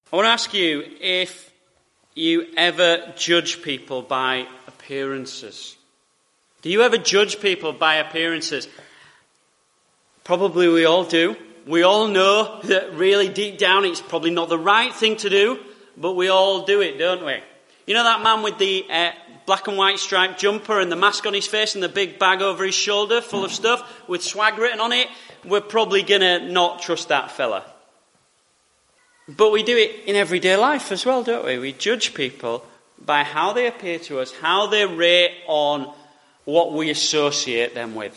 I want to ask you if you ever judge people by appearances. Do you ever judge people by appearances? Probably we all do. We all know that really deep down it's probably not the right thing to do, but we all do it, don't we? You know that man with the black and white striped jumper and the mask on his face and the big bag over his shoulder full of stuff with swag written on it? We're probably going to not trust that fella. But we do it in everyday life as well, don't we? We judge people by how they appear to us, how they rate on what we associate them with.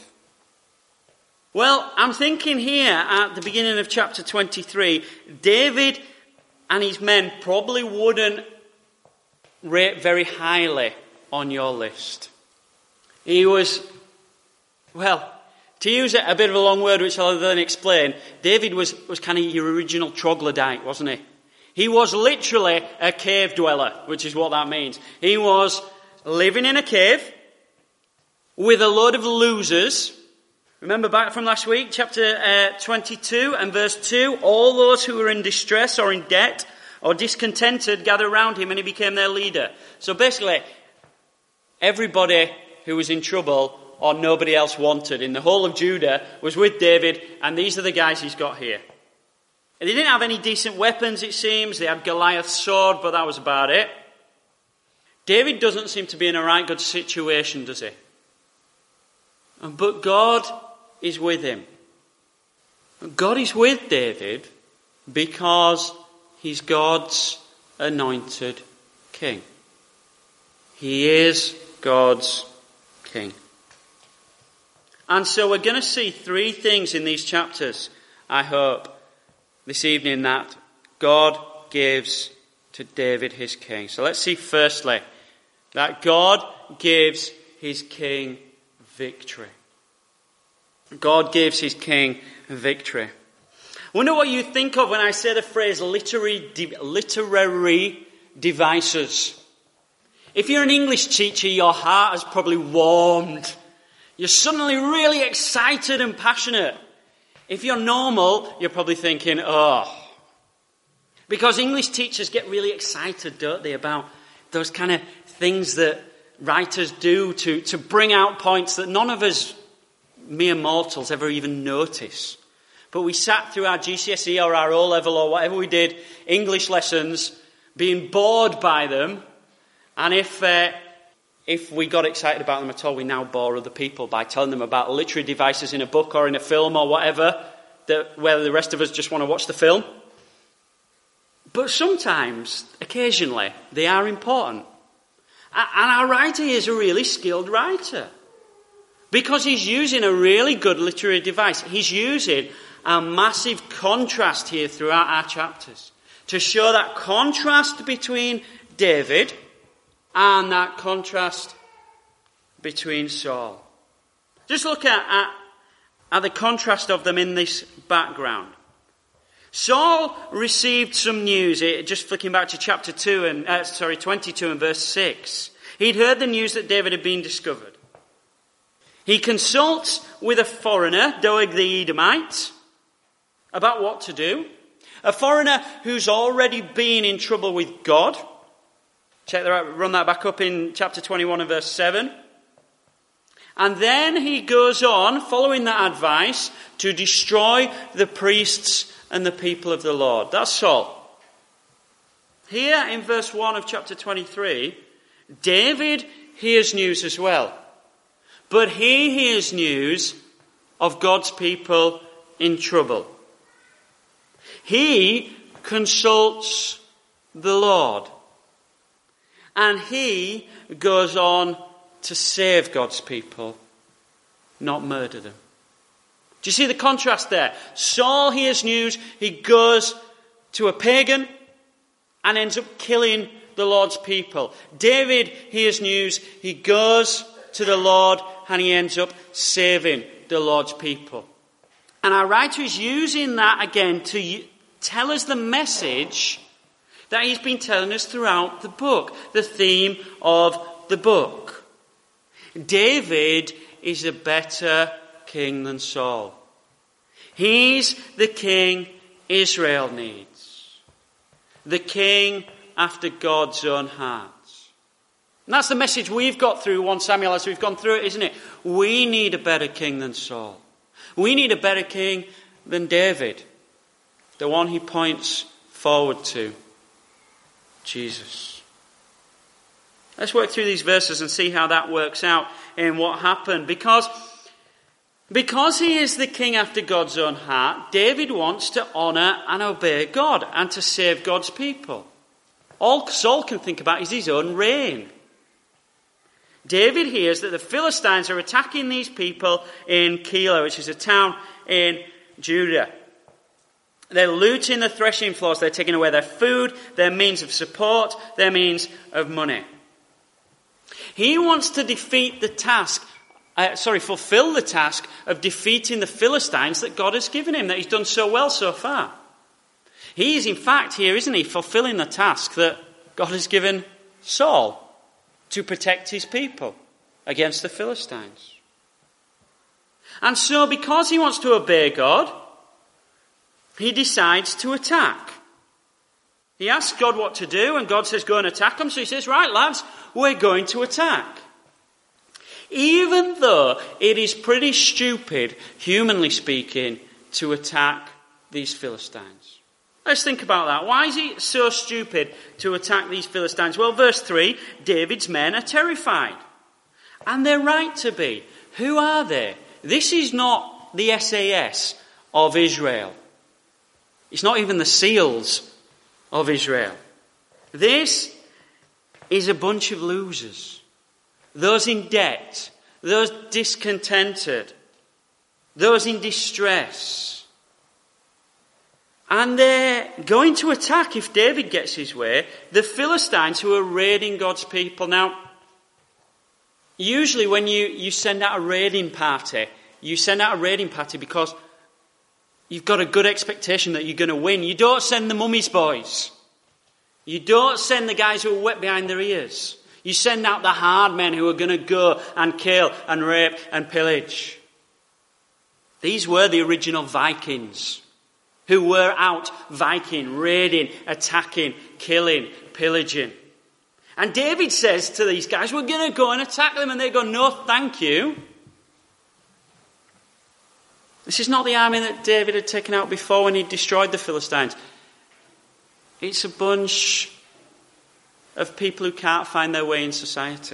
Well, I'm thinking here at the beginning of chapter 23, David and his men probably wouldn't rate very highly on your list. He was, well, to use a bit of a long word which I'll then explain, David was kind of your original troglodyte, wasn't he? He was literally a cave dweller, which is what that means. He was living in a cave with a load of losers. Remember back from last week, chapter 22 and verse 2, all those who were in distress or in debt or discontented gathered around him and he became their leader. So basically, everybody who was in trouble or nobody else wanted in the whole of Judah was with David, and these are the guys he's got here. And they didn't have any decent weapons, it seems. They had Goliath's sword, but that was about it. David doesn't seem to be in a right good situation, does he? But God is with him. God is with David because he's God's anointed king. He is God's king. And so we're going to see three things in these chapters, I hope, this evening that God gives to David his king. So let's see firstly that God gives his king victory. God gives his king victory. I wonder what you think of when I say the phrase literary devices. If you're an English teacher, your heart has probably warmed. You're suddenly really excited and passionate. If you're normal, you're probably thinking, oh. Because English teachers get really excited, don't they, about those kind of things that writers do to bring out points that none of us mere mortals ever even notice. But we sat through our GCSE or our O-level or whatever we did, English lessons, being bored by them. And if we got excited about them at all, we now bore other people by telling them about literary devices in a book or in a film or whatever, where the rest of us just want to watch the film. But sometimes, occasionally, they are important. And our writer is a really skilled writer. Because he's using a really good literary device. He's using a massive contrast here throughout our chapters to show that contrast between David and that contrast between Saul. Just look at the contrast of them in this background. Saul received some news, just flicking back to chapter 22 and verse 6. He'd heard the news that David had been discovered. He consults with a foreigner, Doeg the Edomite, about what to do. A foreigner who's already been in trouble with God. Run that back up in chapter 21 and verse 7. And then he goes on, following that advice, to destroy the priests and the people of the Lord. That's Saul. Here in verse 1 of chapter 23, David hears news as well. But he hears news of God's people in trouble. He consults the Lord. And he goes on to save God's people, not murder them. Do you see the contrast there? Saul hears news, he goes to a pagan and ends up killing the Lord's people. David hears news, he goes to the Lord and he ends up saving the Lord's people. And our writer is using that again to tell us the message that he's been telling us throughout the book, the theme of the book. David is a better king than Saul. He's the king Israel needs. The king after God's own heart. And that's the message we've got through 1 Samuel as we've gone through it, isn't it? We need a better king than Saul. We need a better king than David. The one he points forward to. Jesus. Let's work through these verses and see how that works out in what happened. Because he is the king after God's own heart, David wants to honour and obey God and to save God's people. All Saul can think about is his own reign. David hears that the Philistines are attacking these people in Keilah, which is a town in Judah. They're looting the threshing floors. They're taking away their food, their means of support, their means of money. He wants to fulfill the task of defeating the Philistines that God has given him, that he's done so well so far. He is, in fact, here, isn't he, fulfilling the task that God has given Saul to protect his people against the Philistines. And so, because he wants to obey God, he decides to attack. He asks God what to do, and God says, go and attack them. So he says, right, lads, we're going to attack. Even though it is pretty stupid, humanly speaking, to attack these Philistines. Let's think about that. Why is it so stupid to attack these Philistines? Well, verse 3, David's men are terrified. And they're right to be. Who are they? This is not the SAS of Israel. It's not even the SEALs of Israel. This is a bunch of losers. Those in debt, those discontented, those in distress. And they're going to attack, if David gets his way, the Philistines who are raiding God's people. Now, usually when you send out a raiding party, because you've got a good expectation that you're going to win. You don't send the mummy's boys. You don't send the guys who are wet behind their ears. You send out the hard men who are going to go and kill and rape and pillage. These were the original Vikings, who were out Viking, raiding, attacking, killing, pillaging. And David says to these guys, we're going to go and attack them. And they go, no, thank you. This is not the army that David had taken out before when he destroyed the Philistines. It's a bunch of people who can't find their way in society.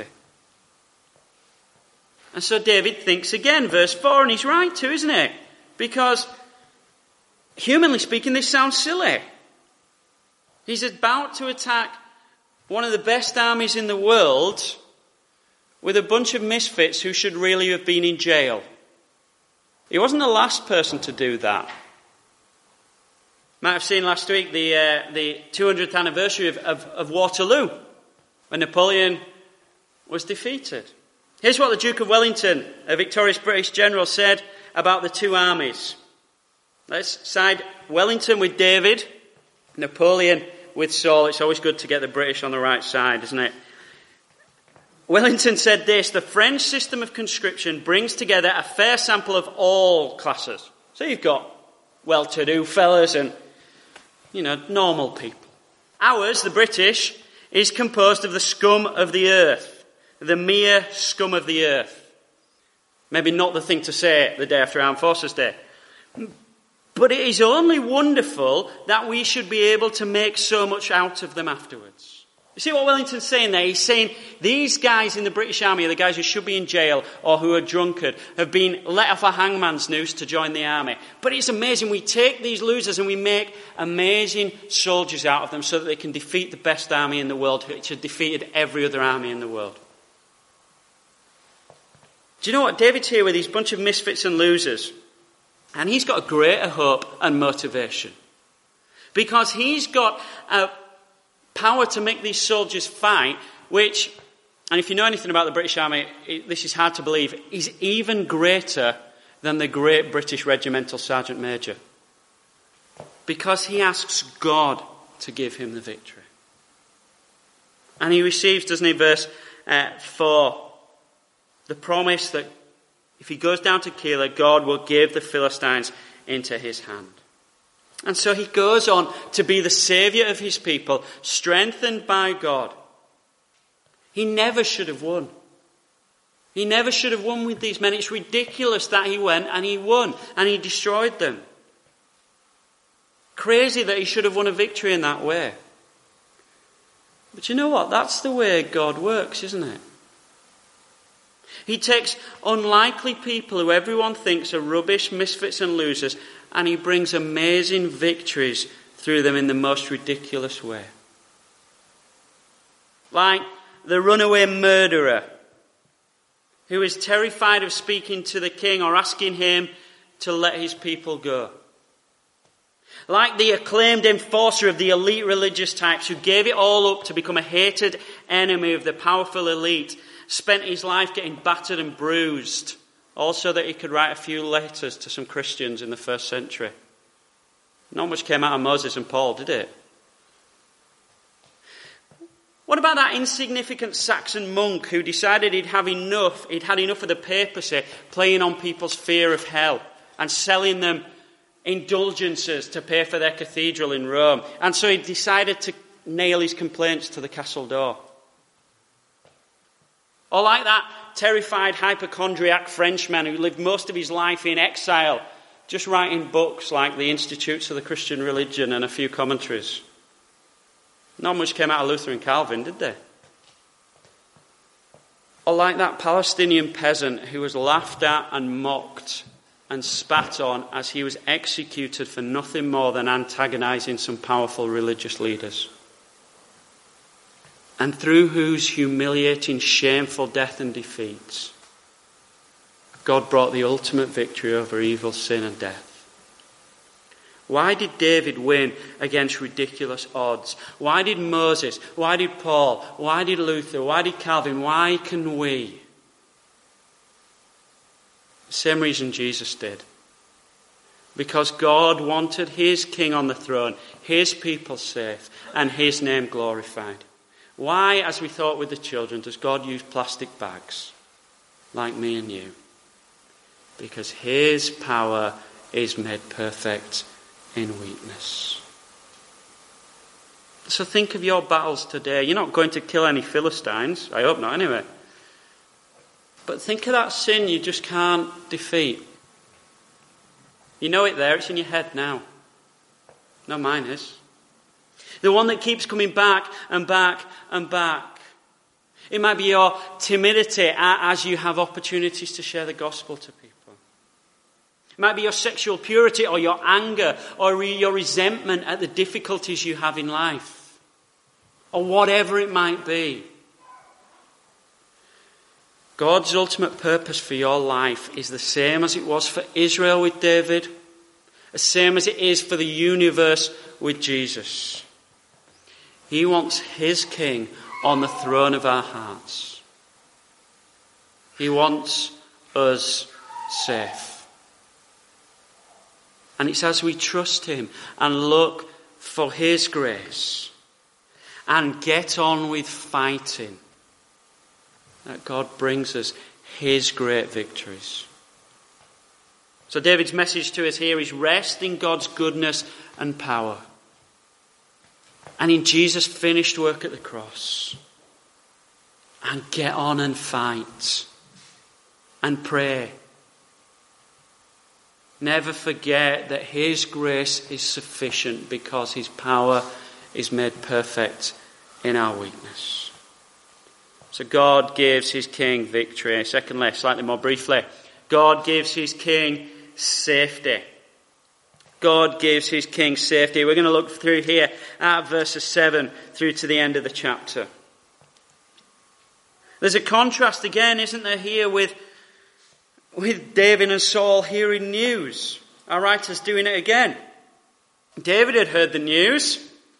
And so David thinks again, verse 4, and he's right too, isn't he? Because humanly speaking, this sounds silly. He's about to attack one of the best armies in the world with a bunch of misfits who should really have been in jail. He wasn't the last person to do that. Might have seen last week the 200th anniversary of Waterloo, when Napoleon was defeated. Here's what the Duke of Wellington, a victorious British general, said about the two armies. Let's side Wellington with David, Napoleon with Saul. It's always good to get the British on the right side, isn't it? Wellington said this: the French system of conscription brings together a fair sample of all classes. So you've got well-to-do fellas and, normal people. Ours, the British, is composed of the scum of the earth, the mere scum of the earth. Maybe not the thing to say the day after Armed Forces Day. But it is only wonderful that we should be able to make so much out of them afterwards. You see what Wellington's saying there? He's saying these guys in the British Army are the guys who should be in jail or who are drunkard, have been let off a hangman's noose to join the army. But it's amazing. We take these losers and we make amazing soldiers out of them so that they can defeat the best army in the world, which has defeated every other army in the world. Do you know what? David's here with these bunch of misfits and losers. And he's got a greater hope and motivation. Because he's got a power to make these soldiers fight, which, and if you know anything about the British Army, this is hard to believe, is even greater than the great British regimental sergeant major. Because he asks God to give him the victory. And he receives, doesn't he, verse 4, the promise that if he goes down to Keilah, God will give the Philistines into his hand. And so he goes on to be the saviour of his people, strengthened by God. He never should have won. He never should have won with these men. It's ridiculous that he went and he won and he destroyed them. Crazy that he should have won a victory in that way. But you know what? That's the way God works, isn't it? He takes unlikely people who everyone thinks are rubbish, misfits and losers, and he brings amazing victories through them in the most ridiculous way. Like the runaway murderer who is terrified of speaking to the king or asking him to let his people go. Like the acclaimed enforcer of the elite religious types who gave it all up to become a hated enemy of the powerful elite, spent his life getting battered and bruised, all so that he could write a few letters to some Christians in the first century. Not much came out of Moses and Paul, did it? What about that insignificant Saxon monk who decided he'd had enough of the papacy playing on people's fear of hell and selling them indulgences to pay for their cathedral in Rome? And so he decided to nail his complaints to the castle door. Or like that terrified hypochondriac Frenchman who lived most of his life in exile, just writing books like the Institutes of the Christian Religion and a few commentaries. Not much came out of Luther and Calvin, did they? Or like that Palestinian peasant who was laughed at and mocked and spat on as he was executed for nothing more than antagonizing some powerful religious leaders. And through whose humiliating, shameful death and defeats, God brought the ultimate victory over evil, sin and death. Why did David win against ridiculous odds? Why did Moses? Why did Paul? Why did Luther? Why did Calvin? Why can we? The same reason Jesus did. Because God wanted his king on the throne, his people safe, and his name glorified. Why, as we thought with the children, does God use plastic bags like me and you? Because his power is made perfect in weakness. So think of your battles today. You're not going to kill any Philistines. I hope not, anyway. But think of that sin you just can't defeat. You know it there. It's in your head now. No, mine is. The one that keeps coming back and back and back. It might be your timidity as you have opportunities to share the gospel to people. It might be your sexual purity or your anger or your resentment at the difficulties you have in life. Or whatever it might be. God's ultimate purpose for your life is the same as it was for Israel with David. The same as it is for the universe with Jesus. He wants his king on the throne of our hearts. He wants us safe. And it's as we trust him and look for his grace and get on with fighting that God brings us his great victories. So David's message to us here is rest in God's goodness and power. And in Jesus' finished work at the cross. And get on and fight. And pray. Never forget that his grace is sufficient because his power is made perfect in our weakness. So God gives his king victory. Secondly, slightly more briefly, God gives his king safety. God gives his king safety. We're going to look through here at verses 7 through to the end of the chapter. There's a contrast again, isn't there, here with David and Saul hearing news. Our writer's doing it again. David had heard the news.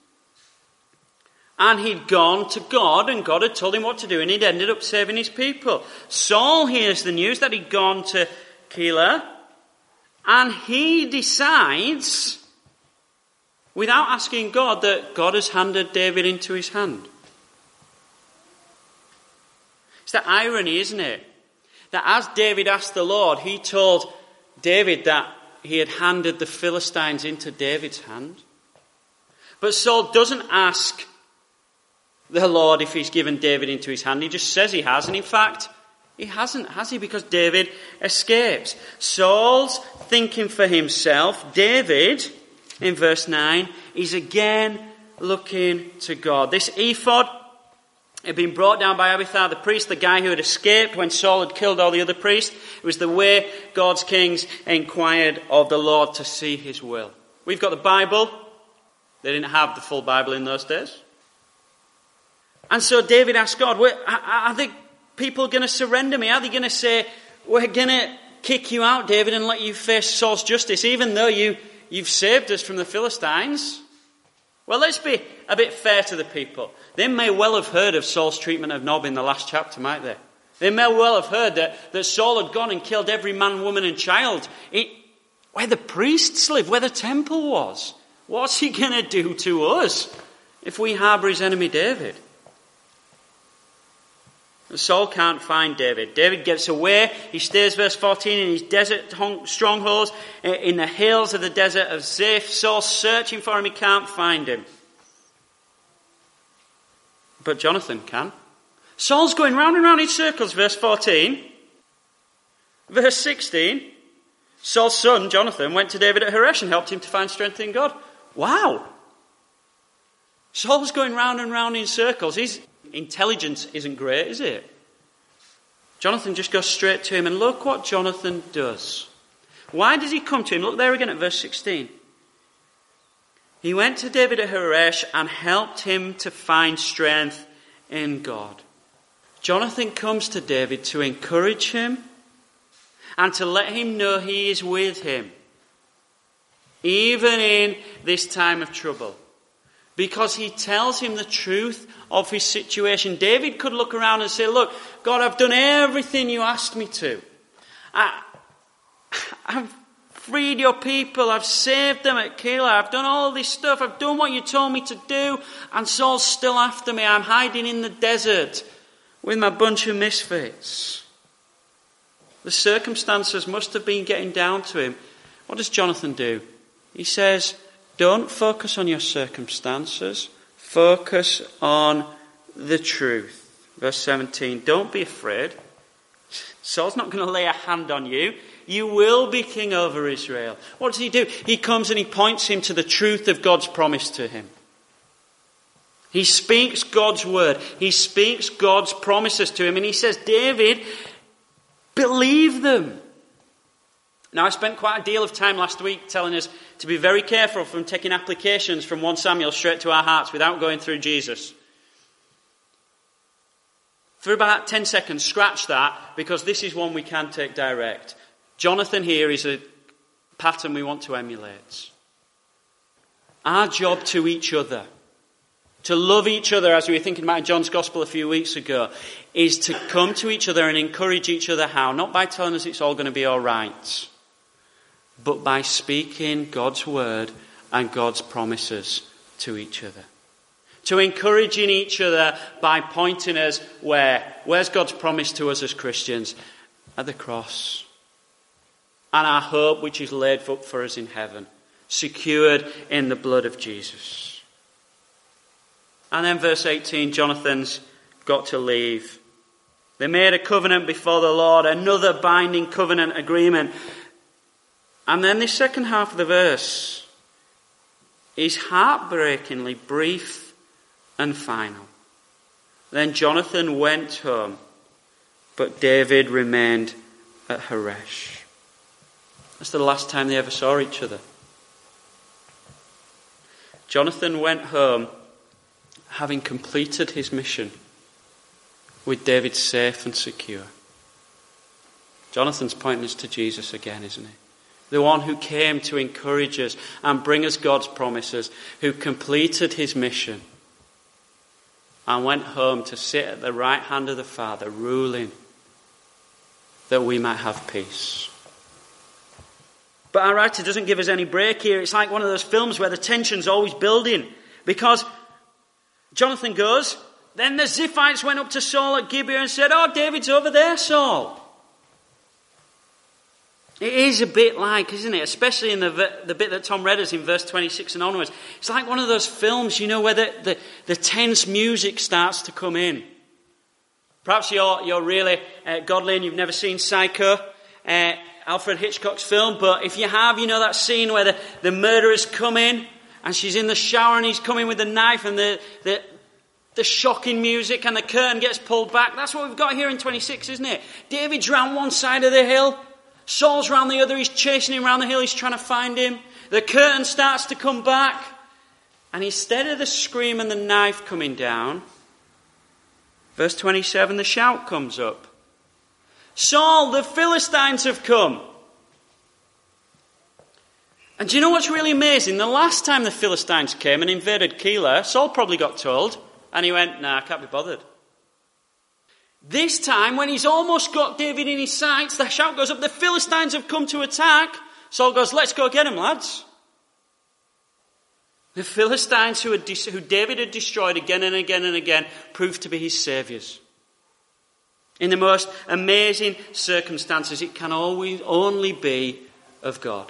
And he'd gone to God and God had told him what to do and he'd ended up saving his people. Saul hears the news that he'd gone to Keilah and he decides, without asking God, that God has handed David into his hand. It's the irony, isn't it? That as David asked the Lord, he told David that he had handed the Philistines into David's hand. But Saul doesn't ask the Lord if he's given David into his hand. He just says he has. And in fact, he hasn't, has he? Because David escapes. Saul's thinking for himself. David, in verse 9, is again looking to God. This ephod had been brought down by Abiathar the priest, the guy who had escaped when Saul had killed all the other priests. It was the way God's kings inquired of the Lord to see his will. We've got the Bible. They didn't have the full Bible in those days. And so David asked God, are the people going to surrender me? Are they going to say, we're going to kick you out, David, and let you face Saul's justice, even though you've saved us from the Philistines? Well, let's be a bit fair to the people. They may well have heard of Saul's treatment of Nob in the last chapter, might they? They may well have heard that Saul had gone and killed every man, woman and child where the priests lived, where the temple was. What's he going to do to us if we harbour his enemy David? Saul can't find David. David gets away. He stays, verse 14, in his desert strongholds, in the hills of the desert of Ziph. Saul's searching for him. He can't find him. But Jonathan can. Saul's going round and round in circles, verse 14. Verse 16, Saul's son, Jonathan, went to David at Horesh and helped him to find strength in God. Wow! Saul's going round and round in circles. His intelligence isn't great, is it? Jonathan just goes straight to him, and look what Jonathan does. Why does he come to him? Look there again at verse 16. He went to David at Horesh and helped him to find strength in God. Jonathan comes to David to encourage him and to let him know he is with him, even in this time of trouble. Because he tells him the truth of his situation. David could look around and say, look, God, I've done everything you asked me to. I've freed your people. I've saved them at Keilah. I've done all this stuff. I've done what you told me to do. And Saul's still after me. I'm hiding in the desert with my bunch of misfits. The circumstances must have been getting down to him. What does Jonathan do? He says, don't focus on your circumstances. Focus on the truth. Verse 17, don't be afraid. Saul's not going to lay a hand on you. You will be king over Israel. What does he do? He comes and he points him to the truth of God's promise to him. He speaks God's word. He speaks God's promises to him. And he says, David, believe them. Now, I spent quite a deal of time last week telling us to be very careful from taking applications from 1 Samuel straight to our hearts without going through Jesus. For about 10 seconds, scratch that, because this is one we can take direct. Jonathan here is a pattern we want to emulate. Our job to each other, to love each other, as we were thinking about in John's Gospel a few weeks ago, is to come to each other and encourage each other. How? Not by telling us it's all going to be all right, but by speaking God's word and God's promises to each other. To encouraging each other by pointing us where? Where's God's promise to us as Christians? At the cross. And our hope which is laid up for us in heaven. Secured in the blood of Jesus. And then verse 18, Jonathan's got to leave. They made a covenant before the Lord, another binding covenant agreement. And then the second half of the verse is heartbreakingly brief and final. Then Jonathan went home, but David remained at Horesh. That's the last time they ever saw each other. Jonathan went home having completed his mission with David safe and secure. Jonathan's pointing us to Jesus again, isn't he? The one who came to encourage us and bring us God's promises, who completed his mission and went home to sit at the right hand of the Father, ruling that we might have peace. But our writer doesn't give us any break here. It's like one of those films where the tension's always building. Because Jonathan goes, then the Ziphites went up to Saul at Gibeah and said, oh, David's over there, Saul. It is a bit like, isn't it? Especially in the bit that Tom read us in verse 26 and onwards. It's like one of those films, where the tense music starts to come in. Perhaps you're really godly and you've never seen Psycho, Alfred Hitchcock's film. But if you have, that scene where the murderer's come in and she's in the shower and he's coming with a knife and the shocking music and the curtain gets pulled back. That's what we've got here in 26, isn't it? David's round one side of the hill. Saul's round the other. He's chasing him round the hill. He's trying to find him. The curtain starts to come back. And instead of the scream and the knife coming down, verse 27, the shout comes up. Saul, the Philistines have come. And do you know what's really amazing? The last time the Philistines came and invaded Keilah, Saul probably got told. And he went, I can't be bothered. This time, when he's almost got David in his sights, the shout goes up, the Philistines have come to attack. Saul goes, let's go get them, lads. The Philistines who David had destroyed again and again and again proved to be his saviours. In the most amazing circumstances, it can always only be of God.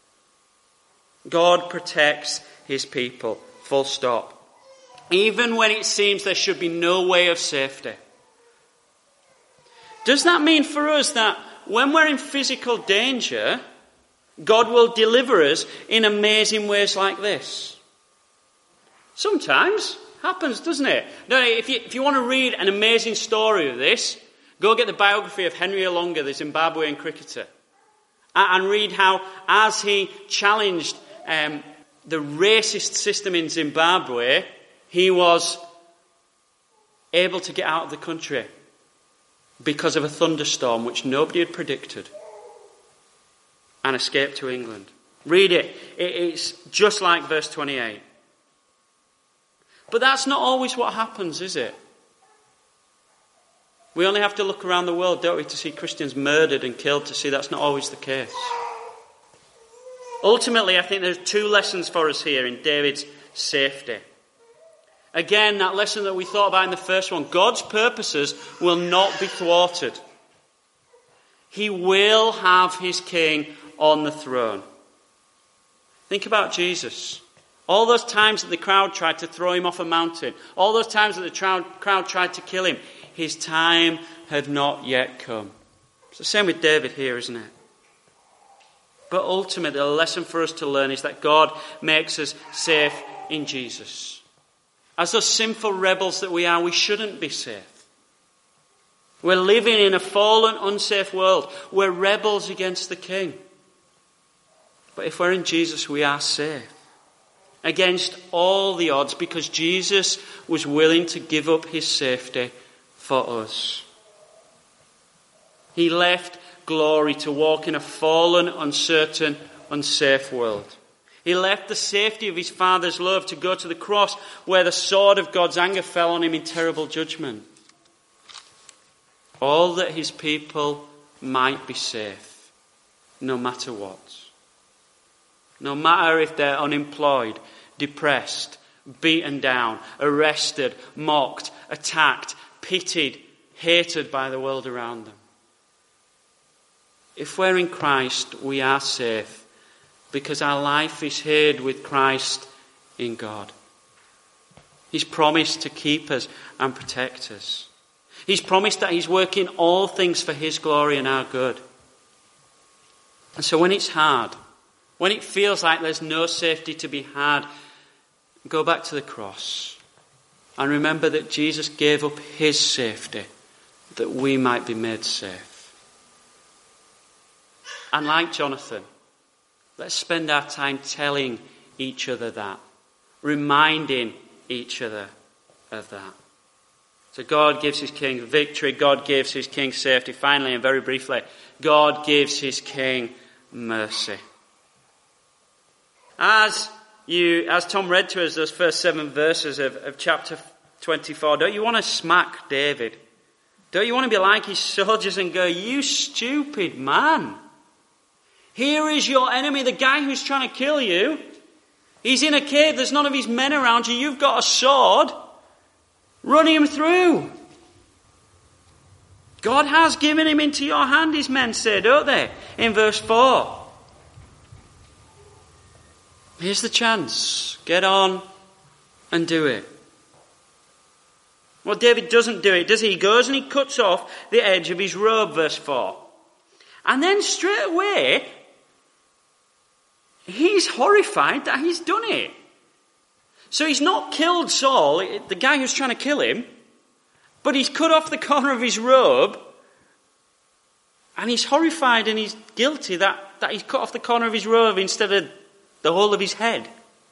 God protects his people, full stop. Even when it seems there should be no way of safety. Does that mean for us that when we're in physical danger, God will deliver us in amazing ways like this? Sometimes. Happens, doesn't it? No, if you want to read an amazing story of this, go get the biography of Henry Olonga, the Zimbabwean cricketer, and read how, as he challenged the racist system in Zimbabwe, he was able to get out of the country because of a thunderstorm which nobody had predicted, and escaped to England. Read it. It's just like verse 28. But that's not always what happens, is it? We only have to look around the world, don't we, to see Christians murdered and killed to see that's not always the case. Ultimately, I think there's two lessons for us here in David's safety. Again, that lesson that we thought about in the first one. God's purposes will not be thwarted. He will have his king on the throne. Think about Jesus. All those times that the crowd tried to throw him off a mountain. All those times that the crowd tried to kill him. His time had not yet come. It's the same with David here, isn't it? But ultimately, the lesson for us to learn is that God makes us safe in Jesus. As those sinful rebels that we are, we shouldn't be safe. We're living in a fallen, unsafe world. We're rebels against the King. But if we're in Jesus, we are safe. Against all the odds, because Jesus was willing to give up his safety for us. He left glory to walk in a fallen, uncertain, unsafe world. He left the safety of his Father's love to go to the cross where the sword of God's anger fell on him in terrible judgment. All that his people might be safe, no matter what. No matter if they're unemployed, depressed, beaten down, arrested, mocked, attacked, pitied, hated by the world around them. If we're in Christ, we are safe because our life is hid with Christ in God. He's promised to keep us and protect us. He's promised that he's working all things for his glory and our good. And so when it's hard, when it feels like there's no safety to be had, go back to the cross and remember that Jesus gave up his safety that we might be made safe. And like Jonathan, let's spend our time telling each other that, reminding each other of that. So God gives his king victory, God gives his king safety. Finally, and very briefly, God gives his king mercy. As Tom read to us those first 7 verses of chapter 24, don't you want to smack David? Don't you want to be like his soldiers and go, you stupid man. Here is your enemy, the guy who's trying to kill you. He's in a cave, there's none of his men around you, you've got a sword. Run him through. God has given him into your hand, his men say, don't they? In verse 4. Here's the chance. Get on and do it. Well, David doesn't do it, does he? He goes and he cuts off the edge of his robe, verse 4. And then straight away, he's horrified that he's done it. So he's not killed Saul, the guy who's trying to kill him, but he's cut off the corner of his robe, and he's horrified and he's guilty that he's cut off the corner of his robe instead of the whole of his head.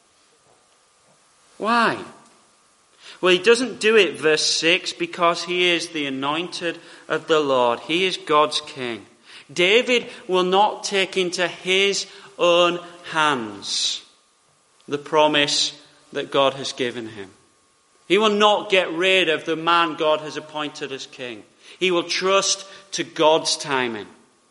Why? Well, he doesn't do it, verse 6, because he is the anointed of the Lord. He is God's king. David will not take into his own hands the promise that God has given him. He will not get rid of the man God has appointed as king. He will trust to God's timing.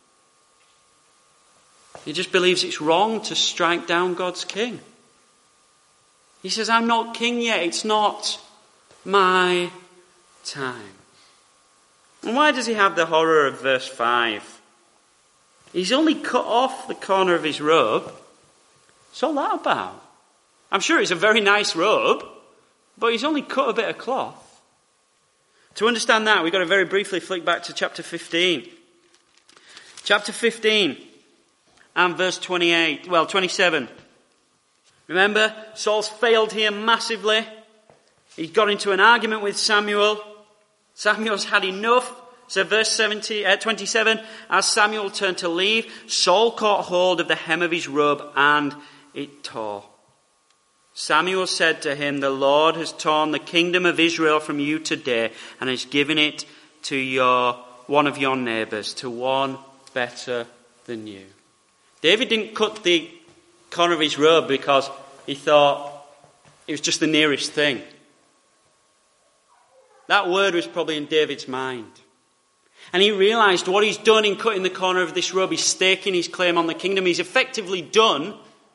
He just believes it's wrong to strike down God's king. He says, I'm not king yet. It's not my time. And why does he have the horror of verse 5? He's only cut off the corner of his robe. What's all that about? I'm sure it's a very nice robe, but he's only cut a bit of cloth. To understand that, we've got to very briefly flick back to chapter 15. Chapter 15 and verse 27. Remember, Saul's failed here massively. He's got into an argument with Samuel. Samuel's had enough. So verse 27, as Samuel turned to leave, Saul caught hold of the hem of his robe and it tore. Samuel said to him, the Lord has torn the kingdom of Israel from you today and has given it to one of your neighbours, to one better than you. David didn't cut the corner of his robe because he thought it was just the nearest thing. That word was probably in David's mind. And he realised what he's done in cutting the corner of this robe. He's staking his claim on the kingdom. He's effectively done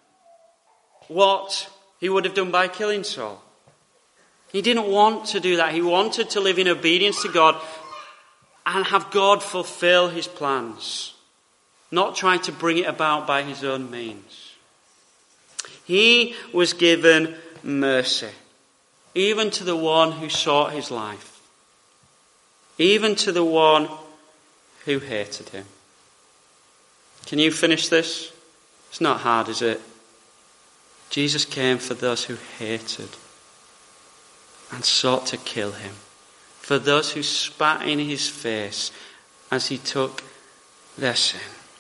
what he would have done by killing Saul. He didn't want to do that. He wanted to live in obedience to God and have God fulfill his plans, not try to bring it about by his own means. He was given mercy, even to the one who sought his life, even to the one who hated him. Can you finish this? It's not hard, is it? Jesus came for those who hated and sought to kill him, for those who spat in his face as he took their sin.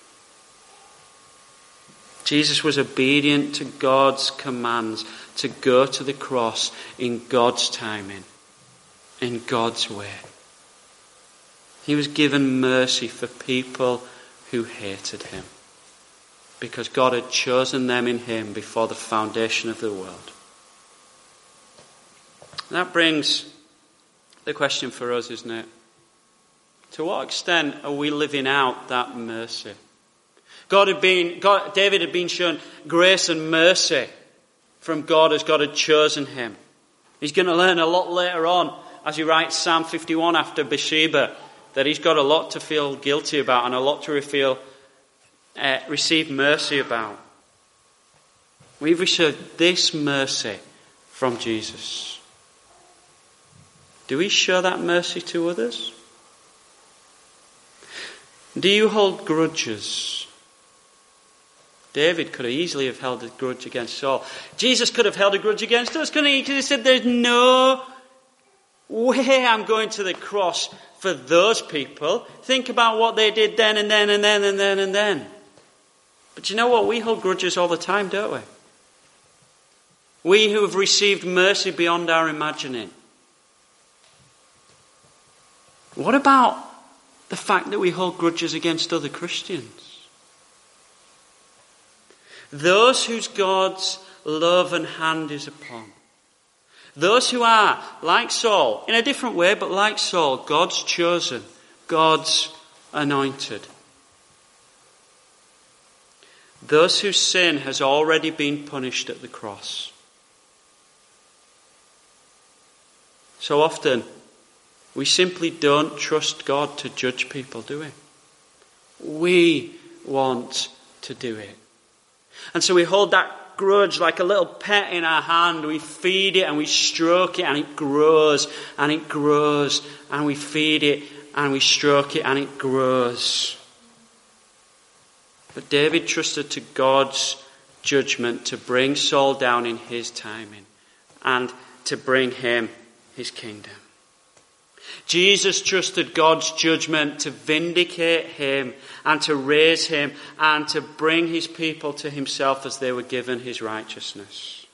Jesus was obedient to God's commands to go to the cross in God's timing, in God's way. He was given mercy for people who hated him, because God had chosen them in him before the foundation of the world. That brings the question for us, isn't it? To what extent are we living out that mercy? David had been shown grace and mercy from God as God had chosen him. He's going to learn a lot later on as he writes Psalm 51 after Bathsheba that he's got a lot to feel guilty about and a lot to receive mercy about. We've received this mercy from Jesus. Do we show that mercy to others? Do you hold grudges? David could have easily have held a grudge against Saul. Jesus could have held a grudge against us, couldn't he? He could have said, there's no way I'm going to the cross for those people. Think about what they did then and then and then and then and then. But you know what? We hold grudges all the time, don't we? We who have received mercy beyond our imagining. What about the fact that we hold grudges against other Christians? Those whose God's love and hand is upon. Those who are, like Saul, in a different way, but like Saul, God's chosen, God's anointed. Those whose sin has already been punished at the cross. So often, We simply don't trust God to judge people, do we? We want to do it. And so we hold that grudge like a little pet in our hand. We feed it and we stroke it and it grows and it grows. And we feed it and we stroke it and it grows. But David trusted to God's judgment to bring Saul down in his timing and to bring him his kingdom. Jesus trusted God's judgment to vindicate him and to raise him and to bring his people to himself as they were given his righteousness.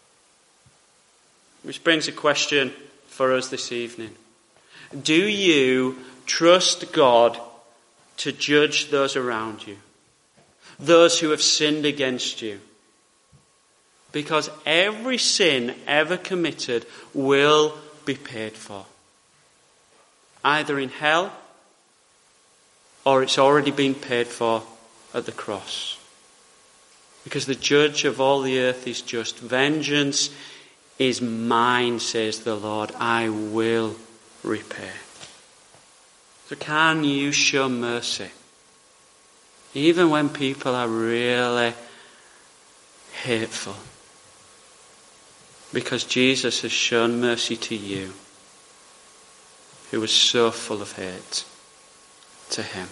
Which brings a question for us this evening. Do you trust God to judge those around you? Those who have sinned against you? Because every sin ever committed will be paid for. Either in hell or it's already been paid for at the cross. Because the judge of all the earth is just. Vengeance is mine, says the Lord. I will repay. So can you show mercy? Even when people are really hateful. Because Jesus has shown mercy to you, who was so full of hate to him.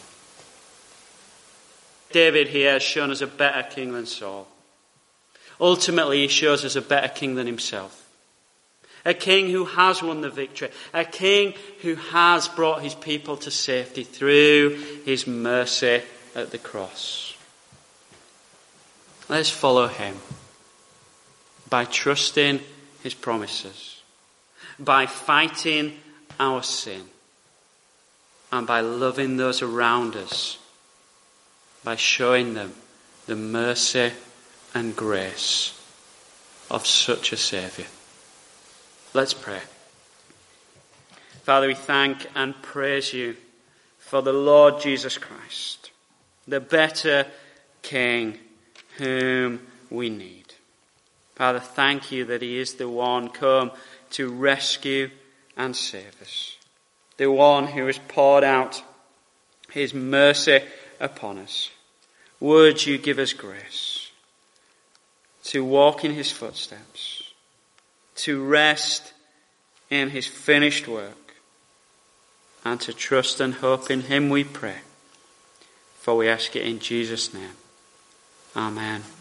David here has shown us a better king than Saul. Ultimately, he shows us a better king than himself. A king who has won the victory. A king who has brought his people to safety through his mercy at the cross. Let's follow him by trusting his promises, by fighting our sin, and by loving those around us, by showing them the mercy and grace of such a Saviour. Let's pray. Father, we thank and praise you for the Lord Jesus Christ, the better King whom we need. Father, thank you that he is the one come to rescue and save us. The one who has poured out his mercy upon us. Would you give us grace to walk in his footsteps, to rest in his finished work, and to trust and hope in him, we pray. For we ask it in Jesus' name. Amen.